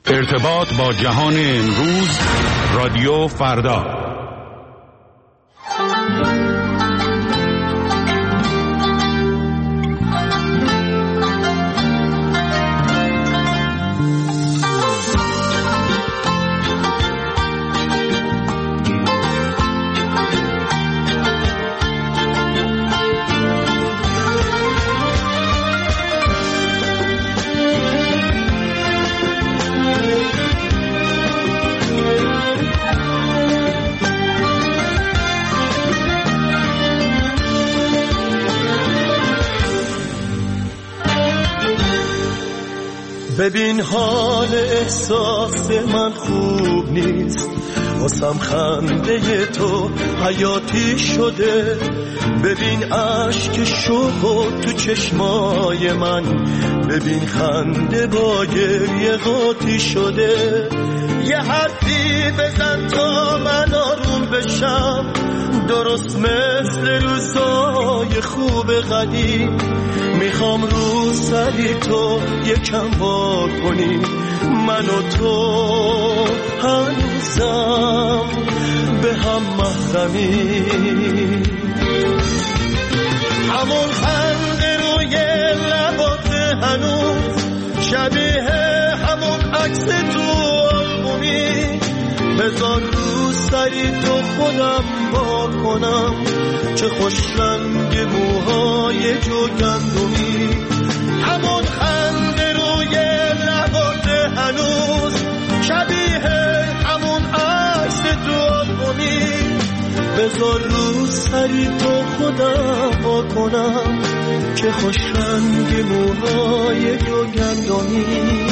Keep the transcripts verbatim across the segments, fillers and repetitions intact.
ارتباط با جهان امروز، رادیو فردا. ببین حال احساس من خوب نیست، واسم خنده تو حیاتی شده. ببین عشق شوق تو چشمای من، ببین خنده با گریه قاطی شده. یه حرفی بزن تا من آروم بشم، درست مثل روزای خوب قدیم. میخوام رو سری تو یکم وا کنی، من و تو هنوزم به هم محرمی. همون خنده روی لبات هنوز شبیه همون عکس تو آلبومی. بذار رو سری تو خودم با کنم، چه خوش رنگ موهای جوگندمی. همون خنده روی لبات هنوز شبیه همون عکس تو آلبومی. بذار رو سری تو خودم با کنم، چه خوش رنگ موهای جوگندمی.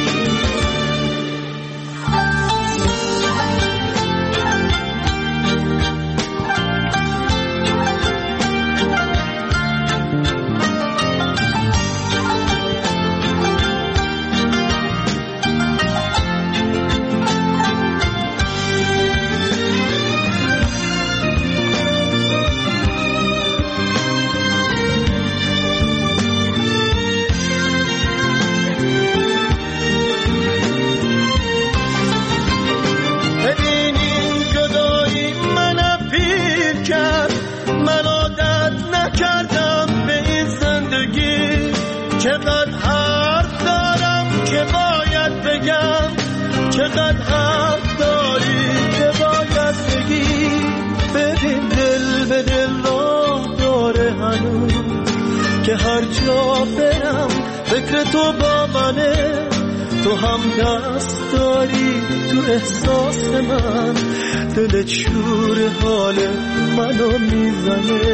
چقدر حرف دارم که باید بگم، چقدر حرف داری که باید بگی. ببین دل به دل راه داره هنوز، که هر جا برم فکر تو با منه. تو هم دست داری تو احساس من، دلت شور حال منو میزنه.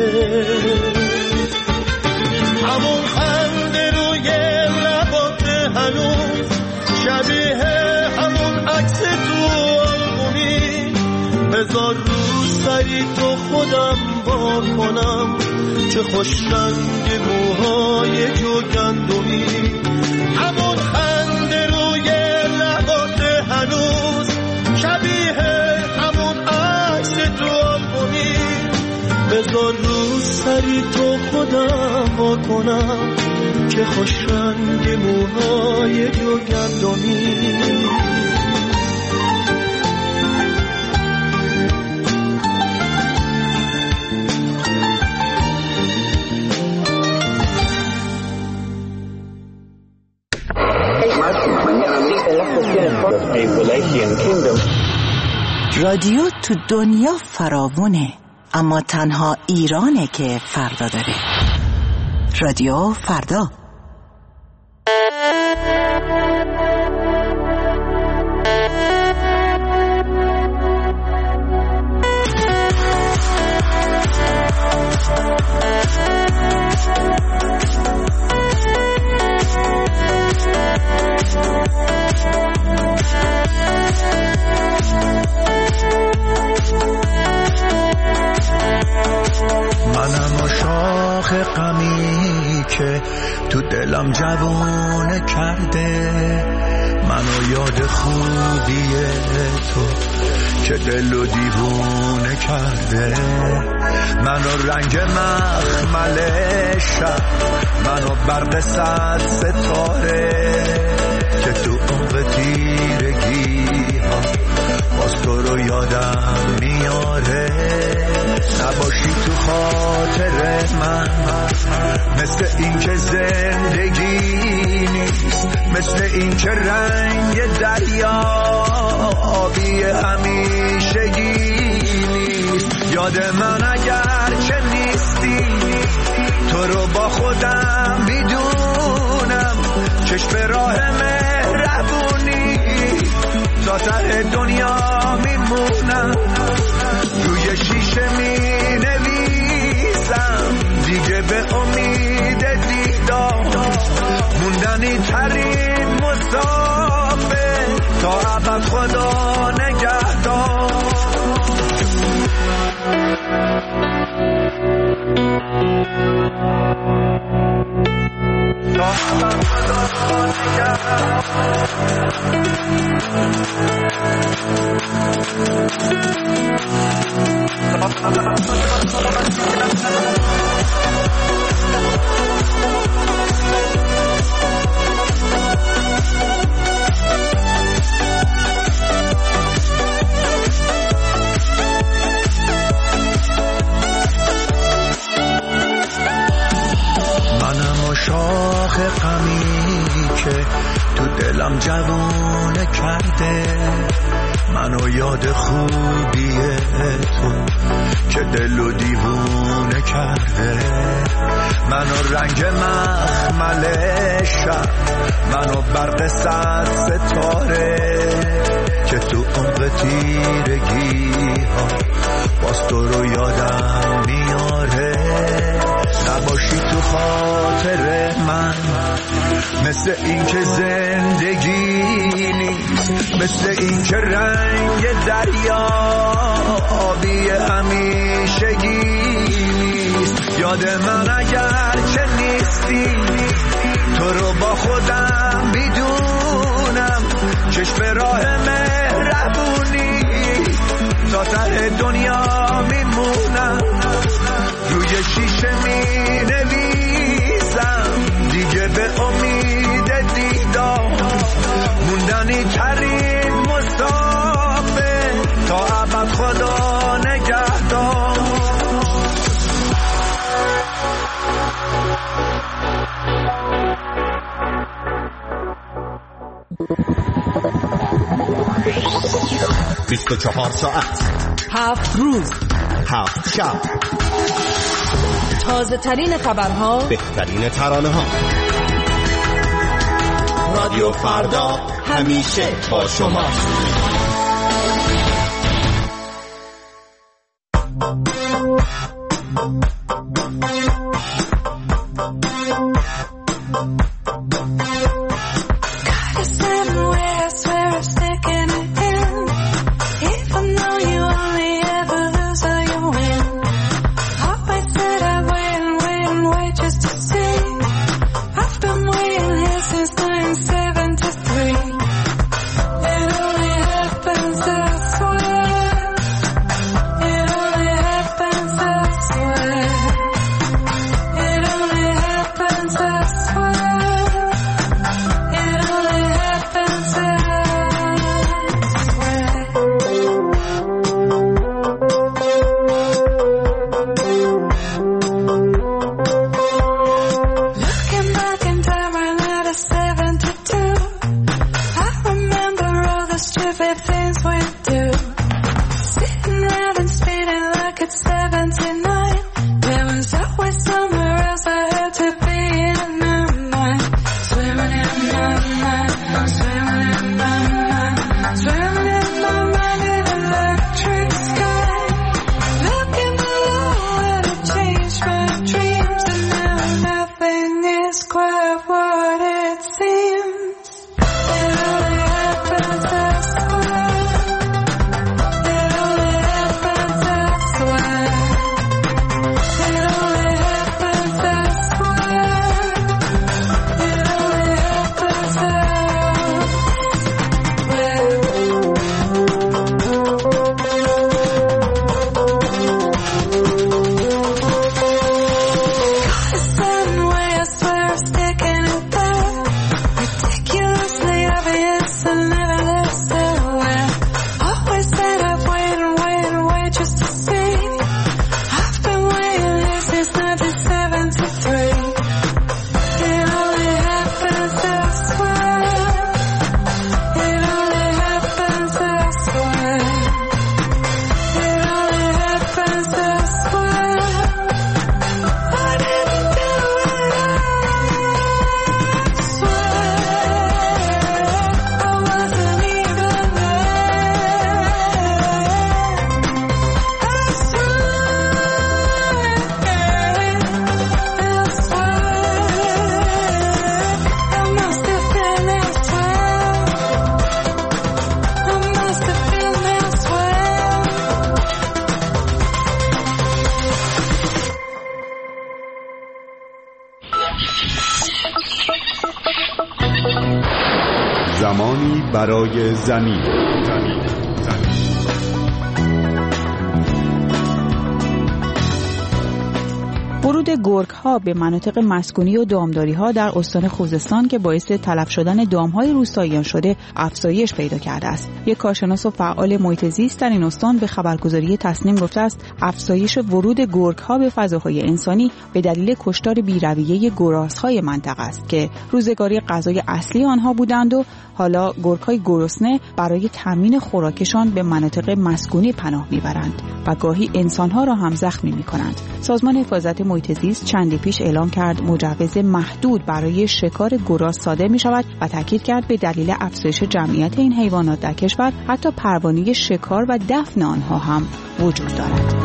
همون خنده روی لبات هنوز شبیه همون عکس تو آلبومی. بذار رو سری تو خودم با کنم، چه خوش رنگ موهای جوگندمی. همون خنده روی لبات هنوز شبیه همون عکس تو آلبومی. بذار رو سری تو خودم با کنم، چه خوش رنگ موهای جوگندمی. رادیو تو دنیا فراوونه، اما تنها ایرانه که فردا داره. رادیو فردا. منم عاشق غمی که تو دلم جوانه کرده، منو یاد خوبی تو که دلو دیوونه کرده. منو رنگ مخمل شب، منو برق صد ستاره که تو عمق مثل این که رنگ دریا آبی همیشگی نیست. یاد من اگر چه نیستی تو رو با خودم میدونم، چشم راه مهربونی تا ته دنیا میمونم. روی شیشه می نویسم دیگه به امید دیدار، موندنی ترین مسافر تا ابد خدا نگهدار. تا ابد خدا نگهدار. شاخ غمی که تو دلم جوونه کرده، منو یاد خوبی تو که دلو دیوونه کرده. منو رنگ مخمل شب، منو برق صد ستاره که تو عمق تیرگی ها باز تو رو یادم میاره. نباشی تو خاطر من مثل این که زندگی نیست، مثل این که رنگ دریا آبی همیشگی نیست. یاد من اگر چه نیستی تو رو با خودم میدونم، چشم راه مهربونی تا ته دنیا میمونم. روی شیشه می نویسم دیگه به امید دیدار، موندنی ترین مسافر تا ابد خدا نگهدار. بیست و چهار ساعت، هفت روز، هفت شب، تازه ترین خبرها، بهترین ترانه ها. رادیو فردا همیشه با شما. Swear زمانی برای زمین. ورود گرگ‌ها به مناطق مسکونی و دامداری‌ها در استان خوزستان که باعث تلف شدن دام‌های روستاییان شده افزایش پیدا کرده است. یک کارشناس و فعال محیط زیست در این استان به خبرگزاری تصنیم گفته است افزایش ورود گرگ‌ها به فضاهای انسانی به دلیل کشتار بی‌رویه گرازهای منطقه است که روزگاری غذای اصلی آنها بودند و حالا گرگ‌های گرسنه برای تامین خوراکشان به مناطق مسکونی پناه می‌برند و گاهی انسان‌ها را هم زخمی می‌کنند. سازمان حفاظت محیط زیست چندی پیش اعلام کرد مجوز محدود برای شکار گراز صادر می‌شود و تاکید کرد به دلیل افزایش جمعیت این حیوانات در کشور حتی پروانه شکار و دفن آنها هم وجود دارد.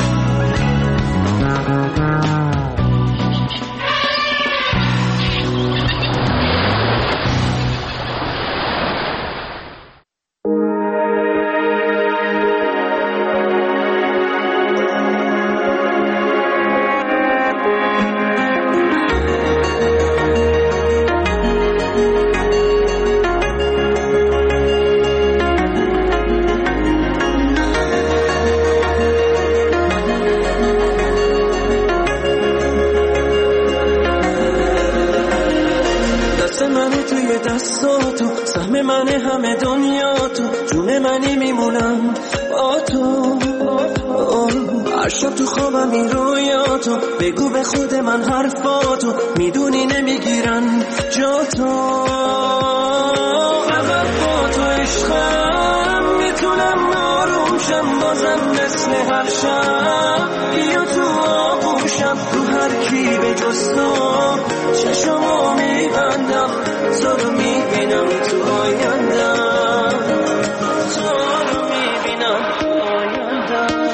بگو به خود من حرفاتو میدونی نمیگیرن جا تو فقط با تو عشقم میتونم آروم شم بازم مثل هر شب بیا تو آغوشم رو هر کی به جز تو چشمو میبندم تو رو میبینم تو آیندم تو رو میبینم تو آیندم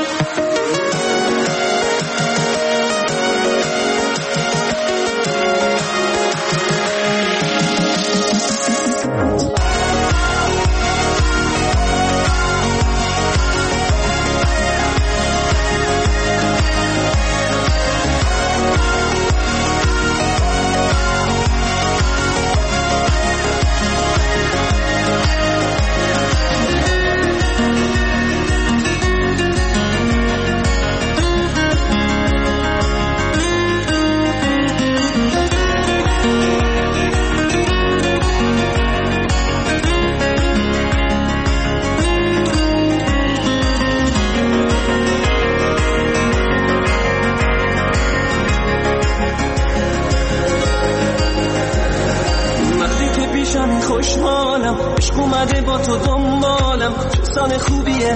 خوشحالم عشق اومده با تو دنبالم چه سال خوبیه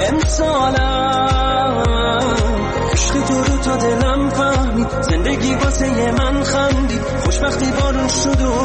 امسالم عشق تو رو تا دلم فهمید زندگی واسه من خندید خوشبختی بارون شد و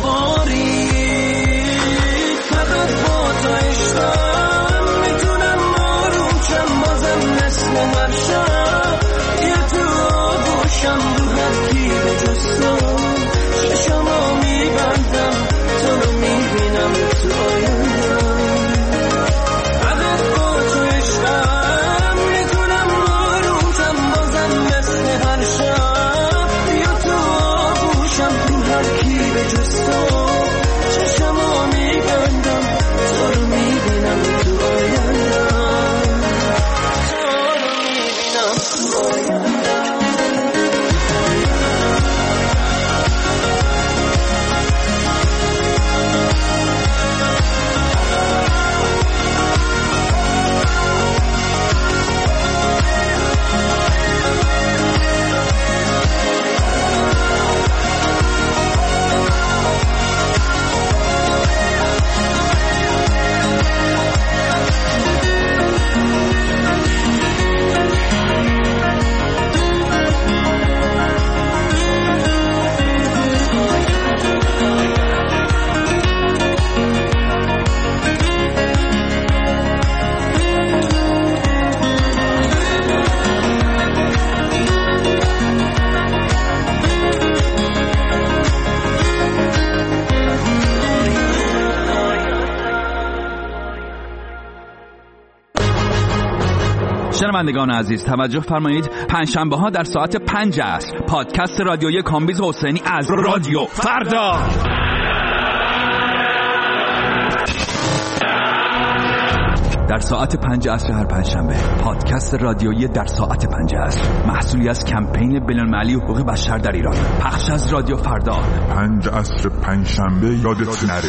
بارید فقط با تو عشقم میتونم آروم شم بازم مثل هر شب یه تو آغوشم رو هر کی به جز تو چشمو میبندم تو رو میبینم تو آیندم فقط با تو عشقم میتونم آرومشم بازم مثل هر شب بیا تو آغوشم رو هر کی به جز تو چشمو میبندم تو رو میبینم تو آیندم تو رو میبینم تو آیندم شنوندگان عزیز توجه فرمایید، پنجشنبه ها در ساعت پنج عصر پادکست رادیویی کامبیز حسینی از رادیو فردا در ساعت پنج عصر هر پنجشنبه. پادکست رادیویی در ساعت پنج عصر، محصولی از کمپین بین‌المللی حقوق بشر در ایران. پخش از رادیو فردا. پنج عصر پنجشنبه یادت نره.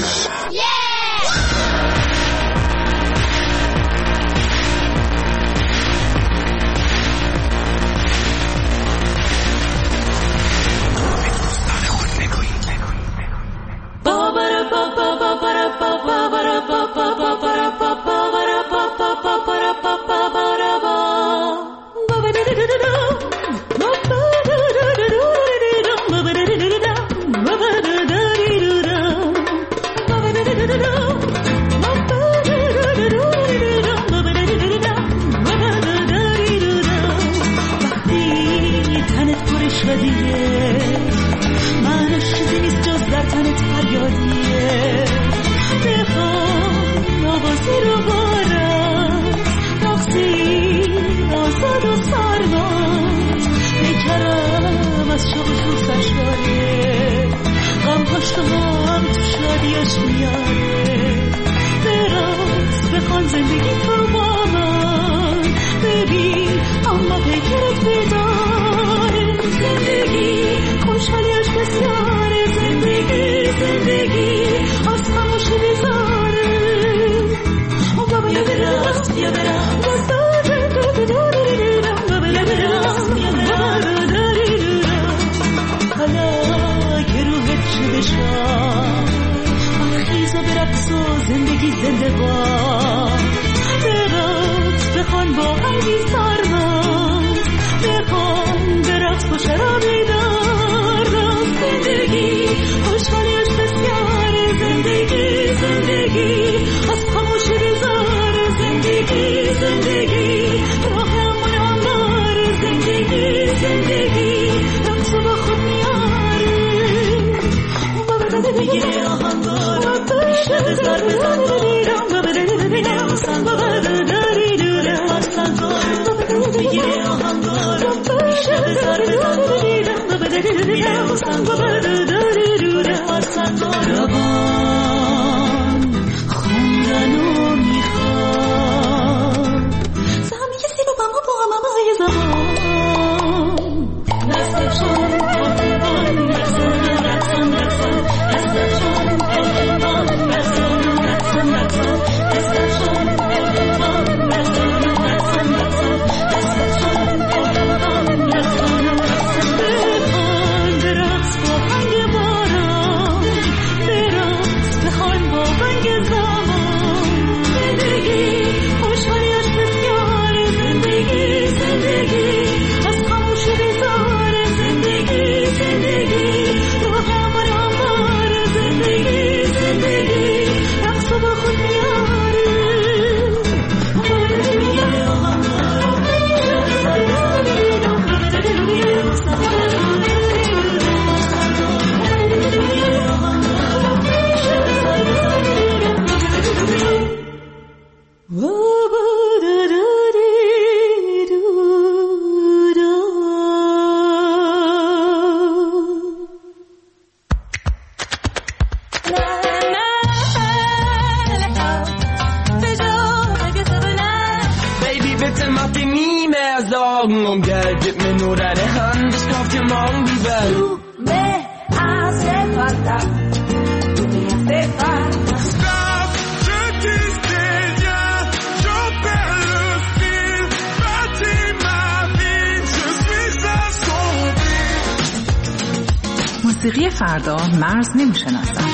موسیقی فردا مرز نمی‌شناسد.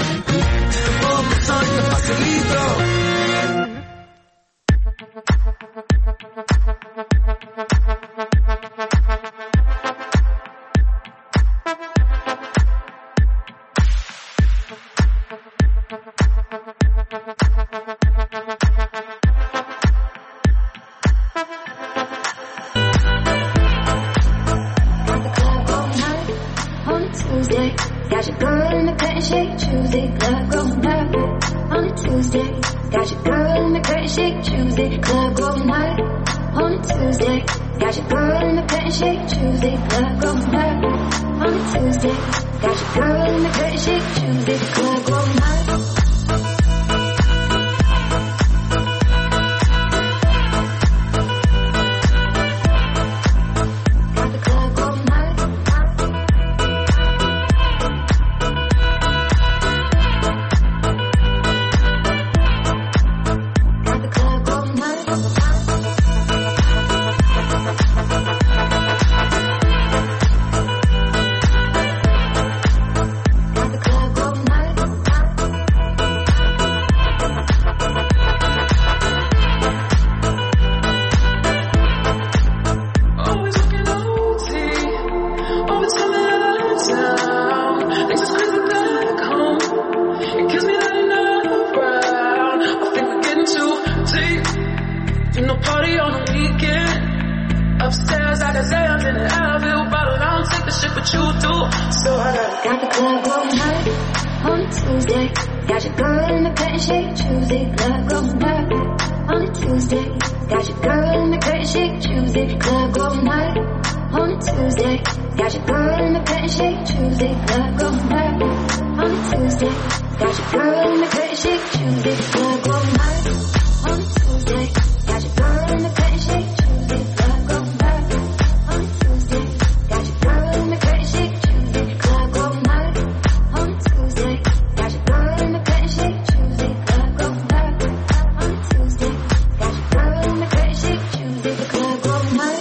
Got the club going hard on a Tuesday. Got your girl in the curtain shake Tuesday. Club going hard on a Tuesday. Got your girl in the curtain shake Tuesday. Club going hard on a Tuesday. Got your girl in the curtain shake Tuesday. Club going hard on a Tuesday. Got your girl in the curtain shake Tuesday. Club going hard on a Tuesday. Got your girl in the curtain shake Tuesday. Club going hard on a Tuesday. Got your girl in the curtain shake Tuesday. Club going hard on a Tuesday. Got your girl in the curtain shake Tuesday. Club going hard on a Tuesday. Got your girl in the curtain shake Tuesday. The club going hard.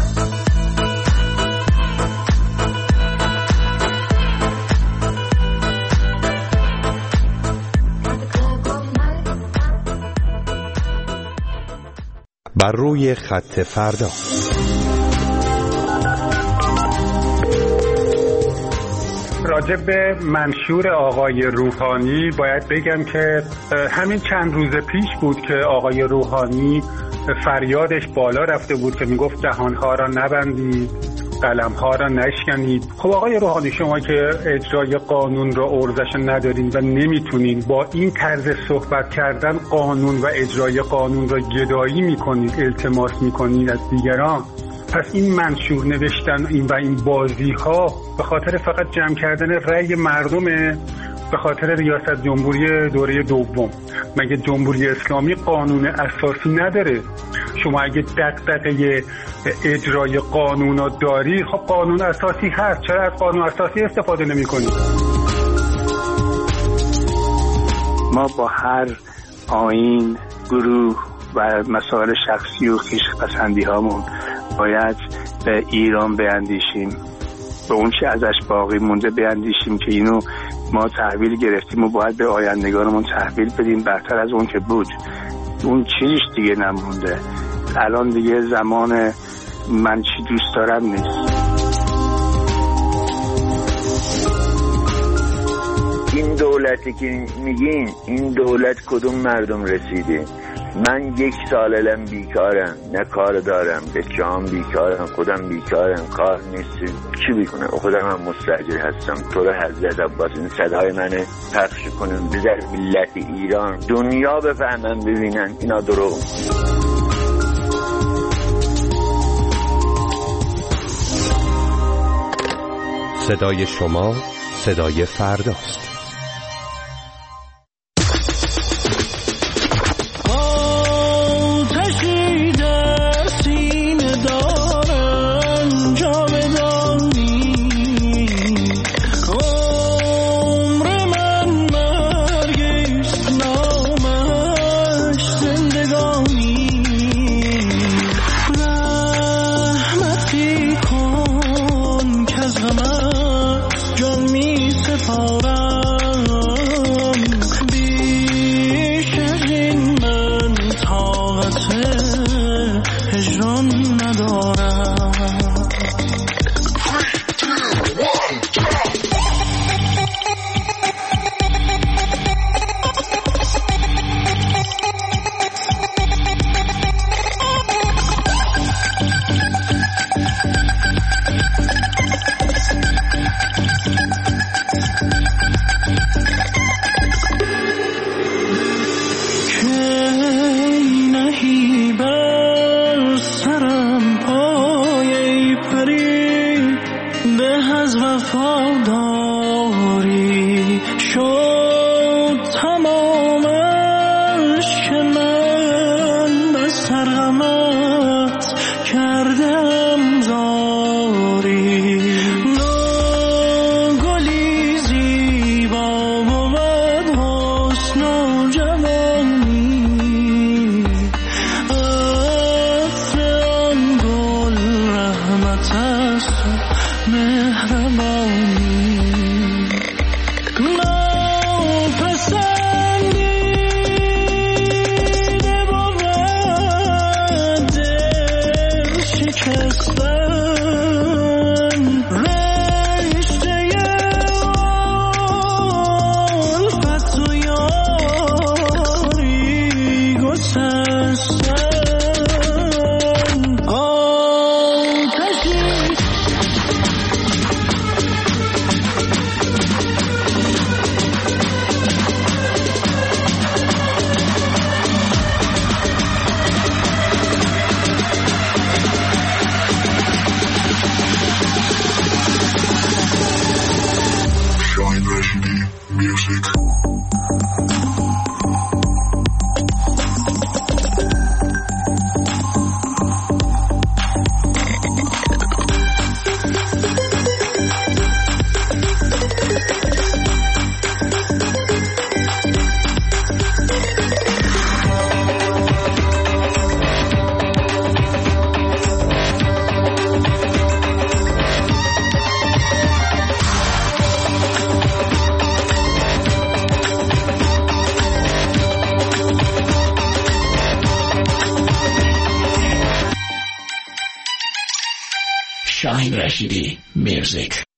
بر روی خط فردا. راجع به منشور آقای روحانی باید بگم که همین چند روز پیش بود که آقای روحانی فریادش بالا رفته بود که میگفت دهانها را نبندید، قلمها را نشکنید. خب آقای روحانی، شما که اجرای قانون را ارزش ندارین و نمیتونین با این طرز صحبت کردن قانون و اجرای قانون را گدایی میکنید، التماس میکنید از دیگران، پس این منشور نوشتن این و این بازی ها به خاطر فقط جمع کردن رأی مردمه، به خاطر ریاست جمهوری دوره دوم. مگه جمهوری اسلامی قانون اساسی نداره؟ شما اگه دغدغه اجرای قانون رو داری، خب قانون اساسی هست، چرا از قانون اساسی استفاده نمی کنی؟ ما با هر آیین، گروه و مسائل شخصی و خویشپسندی هامون باید به ایران بیندیشیم، به اون چه ازش باقی مونده بیندیشیم که اینو ما تحویل گرفتیم و باید به آیندگانمون تحویل بدیم برتر از اون که بود. اون چیزش دیگه نمونده. الان دیگه زمان من چی دوست دارم نیست. این دولتی که میگین، این دولت کدوم مردم رسیده؟ من یک سال الان بیکارم، نه کار دارم، بچه هم بیکارم، خودم بیکارم، کار نیست، چی بیکنم؟ خودم هم مستاجر هستم. تو رو حضرت عباس این صدای منه پخش کنم بذار ملت ایران دنیا بفهمن ببینن اینا دروغ. صدای شما صدای فرداست. جان می سپارم رشیدی میرزیک.